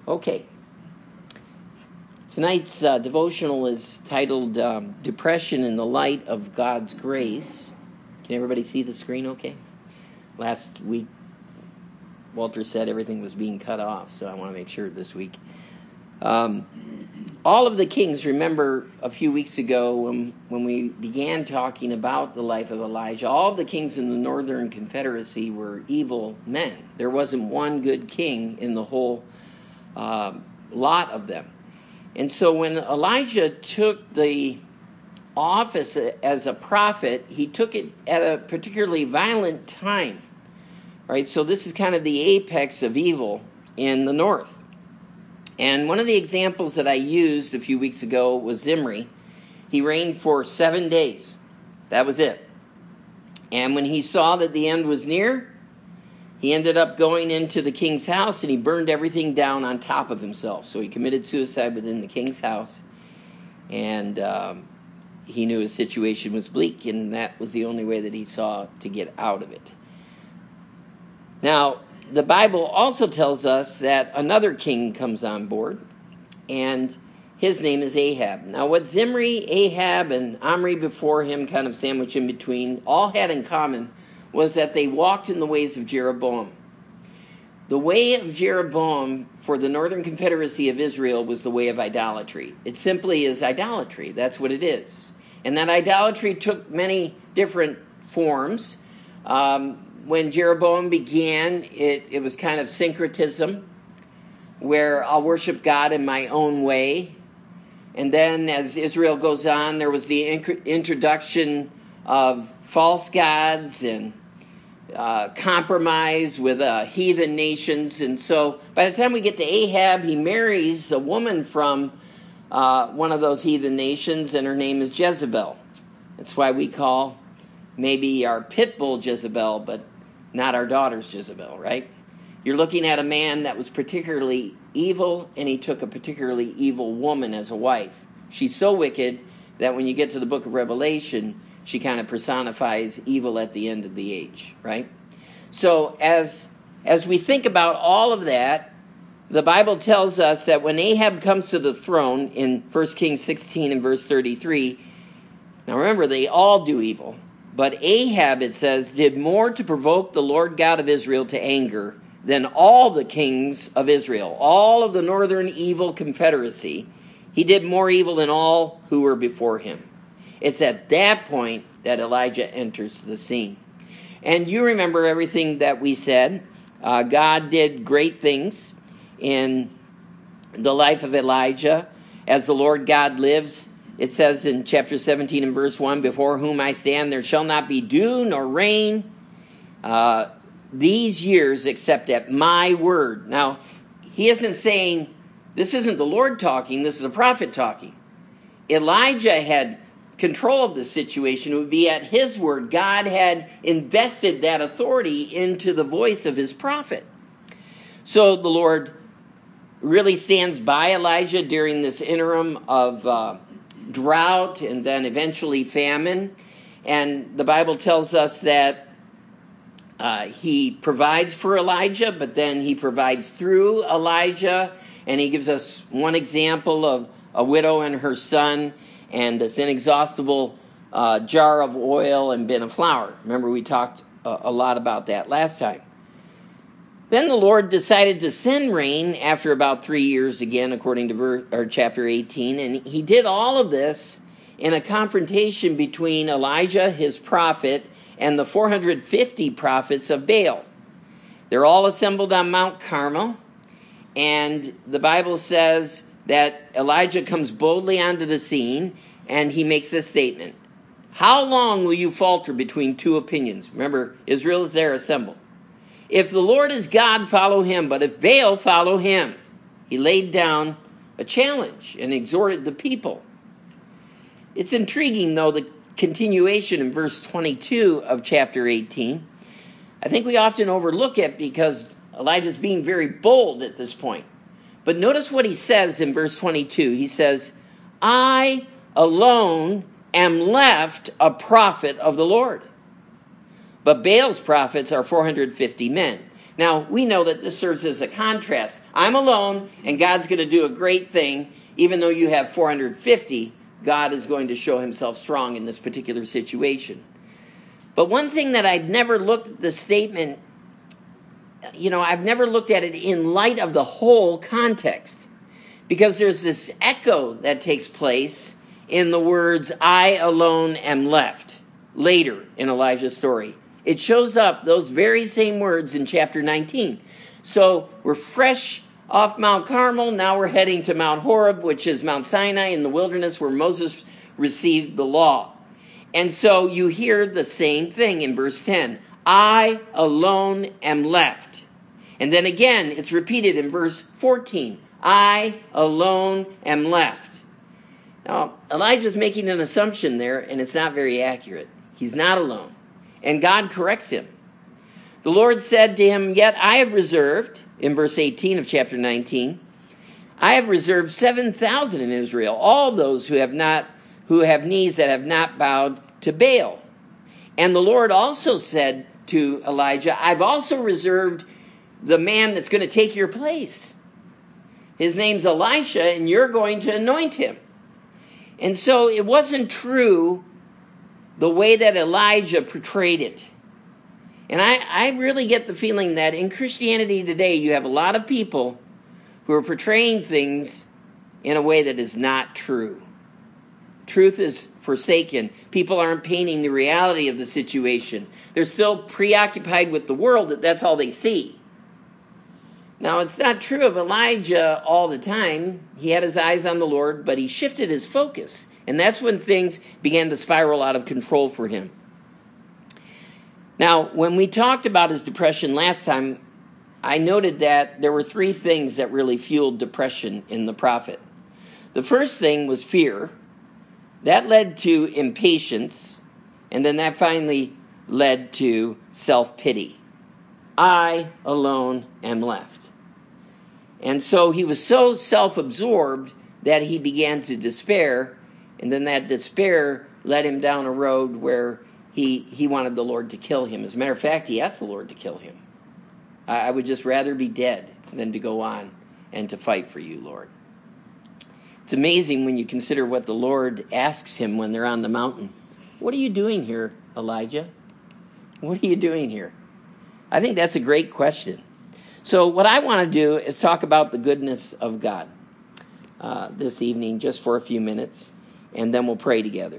Okay. Tonight's devotional is titled Depression in the Light of God's Grace. Can everybody see the screen okay? Last week, Walter said everything was being cut off, so I want to make sure this week. All of the kings, remember a few weeks ago when we began talking about the life of Elijah, all of the kings in the Northern Confederacy were evil men. There wasn't one good king in the whole lot of them. And so when Elijah took the office as a prophet, he took it at a particularly violent time. Right? So this is kind of the apex of evil in the north. And one of the examples that I used a few weeks ago was Zimri. He reigned for 7 days. That was it. And when he saw that the end was near, he ended up going into the king's house and he burned everything down on top of himself. So he committed suicide within the king's house. And he knew his situation was bleak, and that was the only way that he saw to get out of it. Now, the Bible also tells us that another king comes on board, and his name is Ahab. Now, what Zimri, Ahab, and Omri before him, kind of sandwiched in between, all had in common was that they walked in the ways of Jeroboam. The way of Jeroboam for the Northern Confederacy of Israel was the way of idolatry. It simply is idolatry. That's what it is. And that idolatry took many different forms. When Jeroboam began, it was kind of syncretism, where I'll worship God in my own way. And then as Israel goes on, there was the introduction of false gods and compromise with heathen nations. And so by the time we get to Ahab, he marries a woman from one of those heathen nations, and her name is Jezebel. That's why we call maybe our pit bull Jezebel, but not our daughter's Jezebel, right? You're looking at a man that was particularly evil, and he took a particularly evil woman as a wife. She's so wicked that when you get to the book of Revelation, she kind of personifies evil at the end of the age, right? So as we think about all of that, the Bible tells us that when Ahab comes to the throne in 1 Kings 16 and verse 33, now remember, they all do evil. But Ahab, it says, did more to provoke the Lord God of Israel to anger than all the kings of Israel, all of the northern evil confederacy. He did more evil than all who were before him. It's at that point that Elijah enters the scene. And you remember everything that we said. God did great things in the life of Elijah. As the Lord God lives, it says in chapter 17 and verse 1, before whom I stand, there shall not be dew nor rain these years except at my word. Now, he isn't saying, this isn't the Lord talking, this is a prophet talking. Elijah had control of the situation. It would be at his word. God had invested that authority into the voice of his prophet. So the Lord really stands by Elijah during this interim of drought and then eventually famine. And the Bible tells us that he provides for Elijah, but then he provides through Elijah. And he gives us one example of a widow and her son and this inexhaustible jar of oil and bin of flour. Remember, we talked a lot about that last time. Then the Lord decided to send rain after about 3 years again, according to chapter 18. And he did all of this in a confrontation between Elijah, his prophet, and the 450 prophets of Baal. They're all assembled on Mount Carmel. And the Bible says that Elijah comes boldly onto the scene, and he makes this statement. How long will you falter between two opinions? Remember, Israel is there assembled. If the Lord is God, follow him, but if Baal, follow him. He laid down a challenge and exhorted the people. It's intriguing, though, the continuation in verse 22 of chapter 18. I think we often overlook it because Elijah's being very bold at this point. But notice what he says in verse 22. He says, I alone am left a prophet of the Lord. But Baal's prophets are 450 men. Now, we know that this serves as a contrast. I'm alone, and God's going to do a great thing. Even though you have 450, God is going to show himself strong in this particular situation. But one thing that I've never looked at the statement, I've never looked at it in light of the whole context. Because there's this echo that takes place in the words, I alone am left, later in Elijah's story. It shows up, those very same words, in chapter 19. So we're fresh off Mount Carmel. Now we're heading to Mount Horeb, which is Mount Sinai in the wilderness where Moses received the law. And so you hear the same thing in verse 10. I alone am left. And then again, it's repeated in verse 14. I alone am left. Now, Elijah's making an assumption there, and it's not very accurate. He's not alone. And God corrects him. The Lord said to him, yet I have reserved, in verse 18 of chapter 19, I have reserved 7,000 in Israel, all those who have knees that have not bowed to Baal. And the Lord also said to Elijah, I've also reserved the man that's going to take your place. His name's Elisha, and you're going to anoint him. And so it wasn't true the way that Elijah portrayed it. And I really get the feeling that in Christianity today, you have a lot of people who are portraying things in a way that is not true. Truth is forsaken. People aren't painting the reality of the situation. They're still preoccupied with the world, that's all they see. Now, it's not true of Elijah all the time. He had his eyes on the Lord, but he shifted his focus. And that's when things began to spiral out of control for him. Now, when we talked about his depression last time, I noted that there were three things that really fueled depression in the prophet. The first thing was fear. That led to impatience. And then that finally led to self-pity. I alone am left. And so he was so self-absorbed that he began to despair. And then that despair led him down a road where he wanted the Lord to kill him. As a matter of fact, he asked the Lord to kill him. I would just rather be dead than to go on and to fight for you, Lord. It's amazing when you consider what the Lord asks him when they're on the mountain. What are you doing here, Elijah? What are you doing here? I think that's a great question. So what I want to do is talk about the goodness of God this evening, just for a few minutes, and then we'll pray together.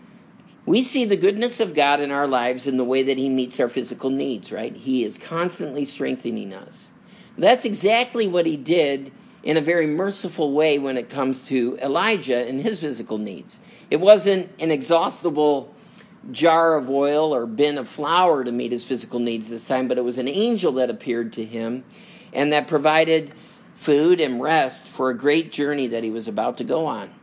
We see the goodness of God in our lives in the way that he meets our physical needs, right? He is constantly strengthening us. That's exactly what he did in a very merciful way when it comes to Elijah and his physical needs. It wasn't an exhaustible jar of oil or bin of flour to meet his physical needs this time, but it was an angel that appeared to him and that provided food and rest for a great journey that he was about to go on.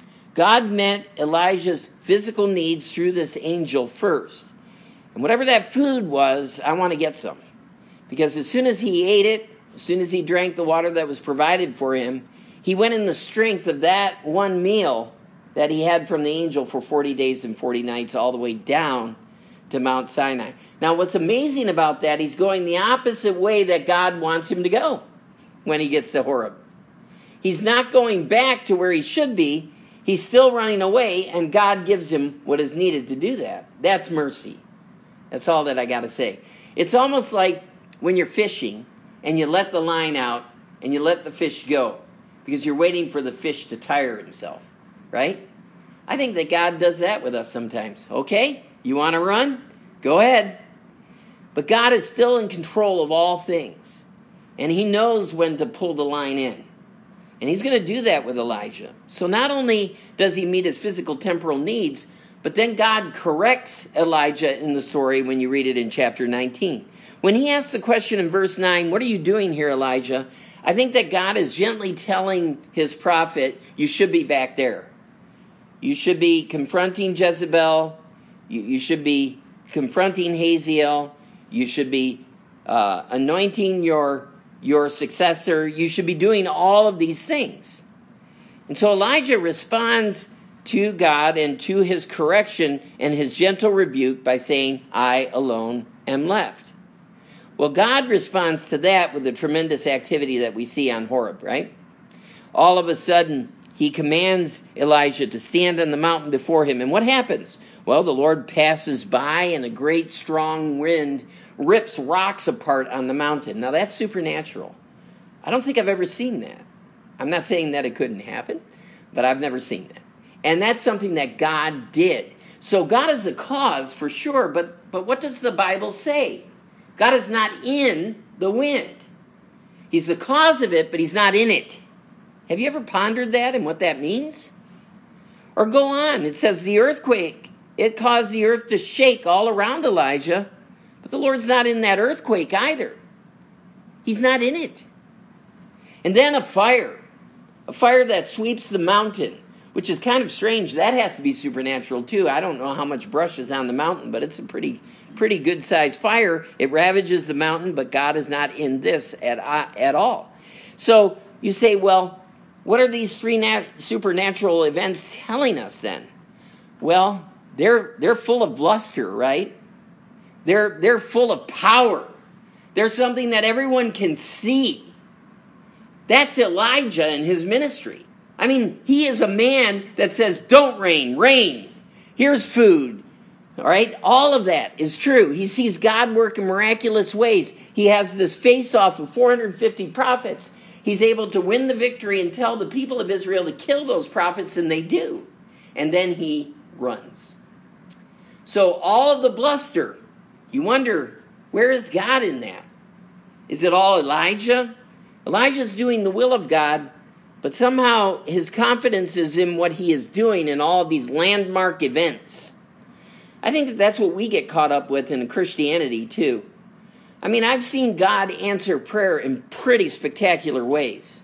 God met Elijah's physical needs through this angel first. And whatever that food was, I want to get some. Because as soon as he ate it, as soon as he drank the water that was provided for him, he went in the strength of that one meal that he had from the angel for 40 days and 40 nights all the way down to Mount Sinai. Now, what's amazing about that, he's going the opposite way that God wants him to go when he gets to Horeb. He's not going back to where he should be. He's still running away, and God gives him what is needed to do that. That's mercy. That's all that I got to say. It's almost like when you're fishing, and you let the line out, and you let the fish go, because you're waiting for the fish to tire himself, right? I think that God does that with us sometimes. Okay, you want to run? Go ahead. But God is still in control of all things, and he knows when to pull the line in. And he's going to do that with Elijah. So not only does he meet his physical temporal needs, but then God corrects Elijah in the story when you read it in chapter 19. When he asks the question in verse 9, what are you doing here, Elijah? I think that God is gently telling his prophet, you should be back there. You should be confronting Jezebel. You should be confronting Hazael. You should be anointing your successor. You should be doing all of these things. And so Elijah responds to God and to his correction and his gentle rebuke by saying, I alone am left. Well, God responds to that with the tremendous activity that we see on Horeb, right? All of a sudden, he commands Elijah to stand on the mountain before him. And what happens? Well, the Lord passes by, and a great strong wind rips rocks apart on the mountain. Now, that's supernatural. I don't think I've ever seen that. I'm not saying that it couldn't happen, but I've never seen that. And that's something that God did. So God is the cause for sure, but what does the Bible say? God is not in the wind. He's the cause of it, but he's not in it. Have you ever pondered that and what that means? Or go on. It says the earthquake, it caused the earth to shake all around Elijah, but the Lord's not in that earthquake either. He's not in it. And then a fire that sweeps the mountain, which is kind of strange. That has to be supernatural too. I don't know how much brush is on the mountain, but it's a pretty good-sized fire. It ravages the mountain, but God is not in this at all. So you say, well, what are these three supernatural events telling us then? Well, they're full of bluster, right? They're full of power. They're something that everyone can see. That's Elijah and his ministry. I mean, he is a man that says, don't rain, rain. Here's food. All right? All of that is true. He sees God work in miraculous ways. He has this face-off of 450 prophets. He's able to win the victory and tell the people of Israel to kill those prophets, and they do. And then he runs. So all of the bluster, you wonder, where is God in that? Is it all Elijah? Elijah's doing the will of God, but somehow his confidence is in what he is doing in all of these landmark events. I think that that's what we get caught up with in Christianity too. I mean, I've seen God answer prayer in pretty spectacular ways.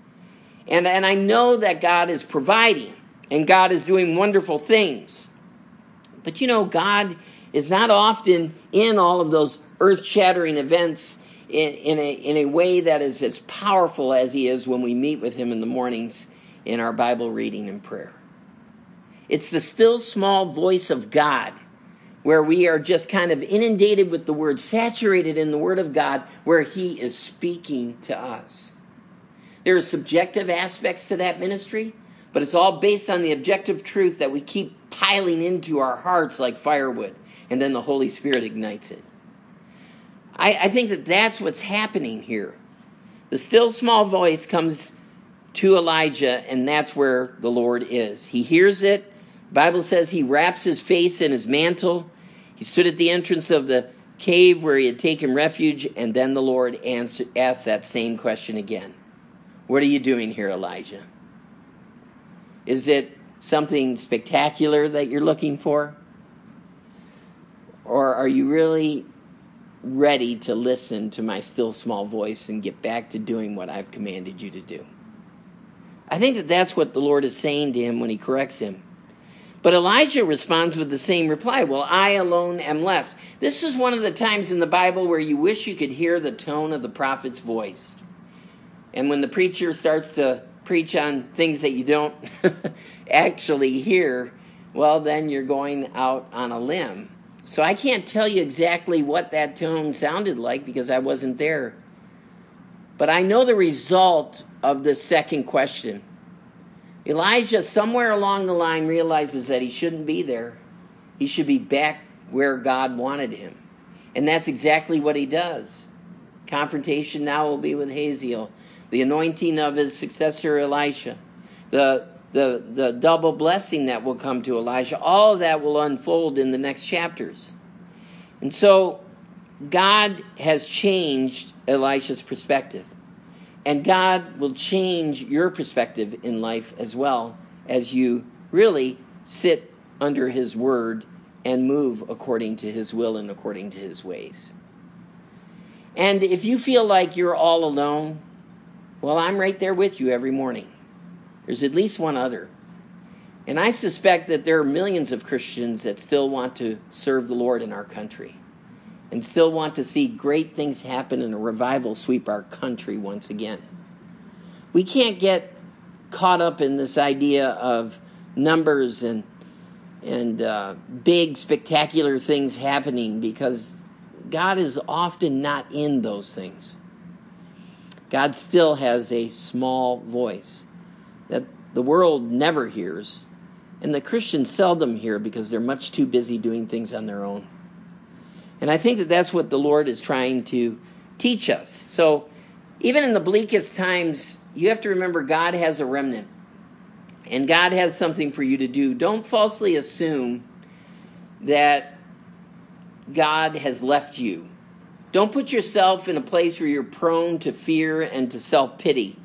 And I know that God is providing and God is doing wonderful things. But you know, God is not often in all of those earth-shattering events in a way that is as powerful as he is when we meet with him in the mornings in our Bible reading and prayer. It's the still small voice of God where we are just kind of inundated with the word, saturated in the word of God, where he is speaking to us. There are subjective aspects to that ministry, but it's all based on the objective truth that we keep piling into our hearts like firewood, and then the Holy Spirit ignites it. I think that that's what's happening here. The still small voice comes to Elijah, and that's where the Lord is. He hears it. The Bible says he wraps his face in his mantle. He stood at the entrance of the cave where he had taken refuge, and then the Lord asked that same question again. What are you doing here, Elijah? Is it something spectacular that you're looking for? Or are you really ready to listen to my still small voice and get back to doing what I've commanded you to do? I think that that's what the Lord is saying to him when he corrects him. But Elijah responds with the same reply. Well, I alone am left. This is one of the times in the Bible where you wish you could hear the tone of the prophet's voice. And when the preacher starts to preach on things that you don't actually hear, well, then you're going out on a limb. So I can't tell you exactly what that tone sounded like because I wasn't there. But I know the result of the second question. Elijah, somewhere along the line, realizes that he shouldn't be there. He should be back where God wanted him. And that's exactly what he does. Confrontation now will be with Hazael. The anointing of his successor, Elisha. The double blessing that will come to Elijah. All of that will unfold in the next chapters. And so God has changed Elisha's perspective. And God will change your perspective in life as well as you really sit under his word and move according to his will and according to his ways. And if you feel like you're all alone, well, I'm right there with you every morning. There's at least one other. And I suspect that there are millions of Christians that still want to serve the Lord in our country and still want to see great things happen and a revival sweep our country once again. We can't get caught up in this idea of numbers and big spectacular things happening, because God is often not in those things. God still has a small voice that the world never hears, and the Christians seldom hear because they're much too busy doing things on their own. And I think that that's what the Lord is trying to teach us. So even in the bleakest times, you have to remember God has a remnant, and God has something for you to do. Don't falsely assume that God has left you. Don't put yourself in a place where you're prone to fear and to self-pity.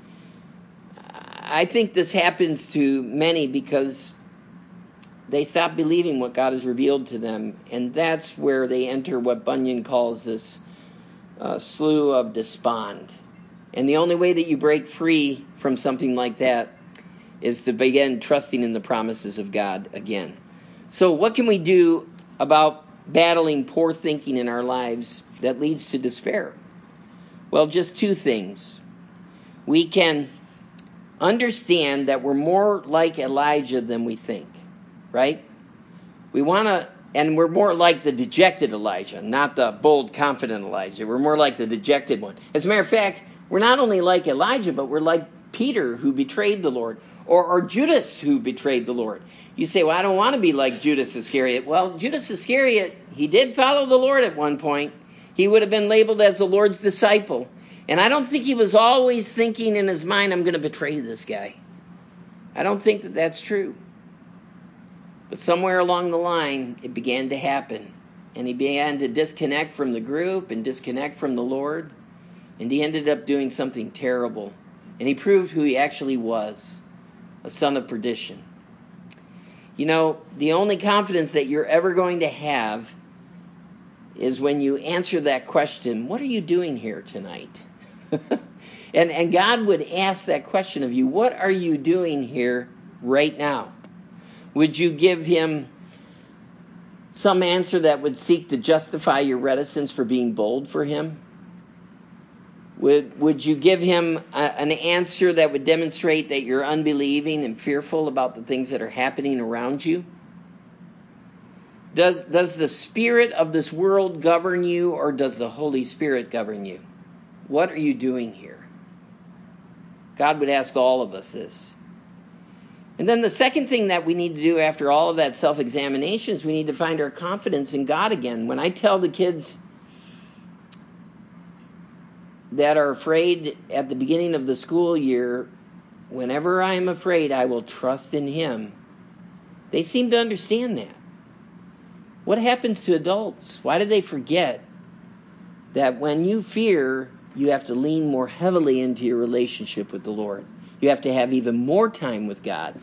I think this happens to many because they stop believing what God has revealed to them, and that's where they enter what Bunyan calls this slough of despond. And the only way that you break free from something like that is to begin trusting in the promises of God again. So what can we do about battling poor thinking in our lives that leads to despair? Well, just two things. We can understand that we're more like Elijah than we think, right? And we're more like the dejected Elijah, not the bold, confident Elijah. We're more like the dejected one. As a matter of fact, we're not only like Elijah, but we're like Peter, who betrayed the Lord, or Judas, who betrayed the Lord. You say, well, I don't want to be like Judas Iscariot. Well, Judas Iscariot, he did follow the Lord at one point. He would have been labeled as the Lord's disciple. And I don't think he was always thinking in his mind, I'm going to betray this guy. I don't think that that's true. But somewhere along the line, it began to happen. And he began to disconnect from the group and disconnect from the Lord. And he ended up doing something terrible. And he proved who he actually was, a son of perdition. You know, the only confidence that you're ever going to have is when you answer that question, what are you doing here tonight? and God would ask that question of you, what are you doing here right now? Would you give him some answer that would seek to justify your reticence for being bold for him? Would you give him an answer that would demonstrate that you're unbelieving and fearful about the things that are happening around you? Does the spirit of this world govern you, or does the Holy Spirit govern you? What are you doing here? God would ask all of us this. And then the second thing that we need to do after all of that self-examination is we need to find our confidence in God again. When I tell the kids that are afraid at the beginning of the school year, whenever I am afraid, I will trust in him, they seem to understand that. What happens to adults? Why do they forget that when you fear, you have to lean more heavily into your relationship with the Lord? You have to have even more time with God.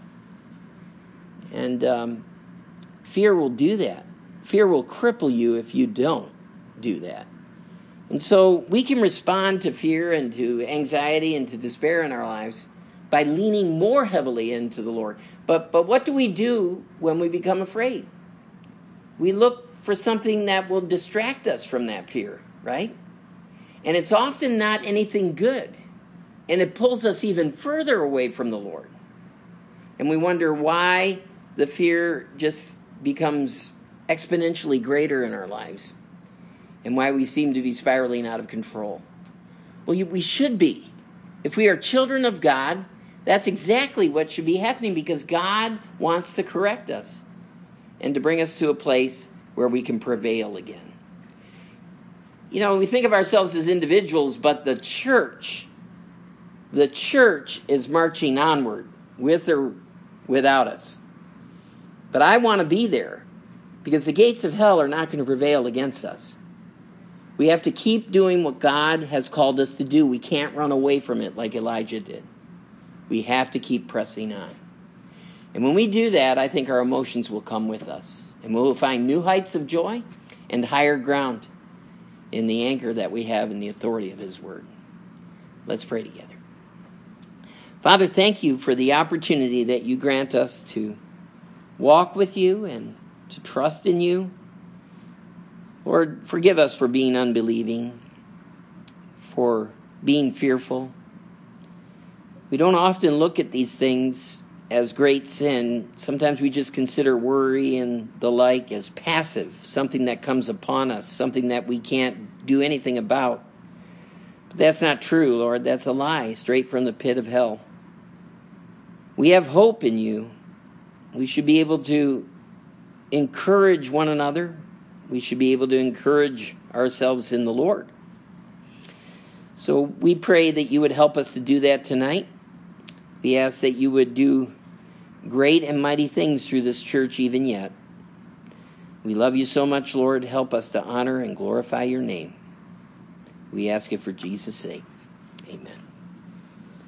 And fear will do that. Fear will cripple you if you don't do that. And so we can respond to fear and to anxiety and to despair in our lives by leaning more heavily into the Lord. But what do we do when we become afraid? We look for something that will distract us from that fear, right? And it's often not anything good. And it pulls us even further away from the Lord. And we wonder why the fear just becomes exponentially greater in our lives, and why we seem to be spiraling out of control. Well, we should be. If we are children of God, that's exactly what should be happening, because God wants to correct us and to bring us to a place where we can prevail again. You know, we think of ourselves as individuals, but the church is marching onward, with or without us. But I want to be there, because the gates of hell are not going to prevail against us. We have to keep doing what God has called us to do. We can't run away from it like Elijah did. We have to keep pressing on. And when we do that, I think our emotions will come with us. And we will find new heights of joy and higher ground in the anchor that we have in the authority of his word. Let's pray together. Father, thank you for the opportunity that you grant us to walk with you and to trust in you. Lord, forgive us for being unbelieving, for being fearful. We don't often look at these things as great sin. Sometimes we just consider worry and the like as passive, something that comes upon us, something that we can't do anything about. But that's not true, Lord. That's a lie, straight from the pit of hell. We have hope in you. We should be able to encourage one another. We should be able to encourage ourselves in the Lord. So we pray that you would help us to do that tonight. We ask that you would do great and mighty things through this church even yet. We love you so much, Lord. Help us to honor and glorify your name. We ask it for Jesus' sake. Amen.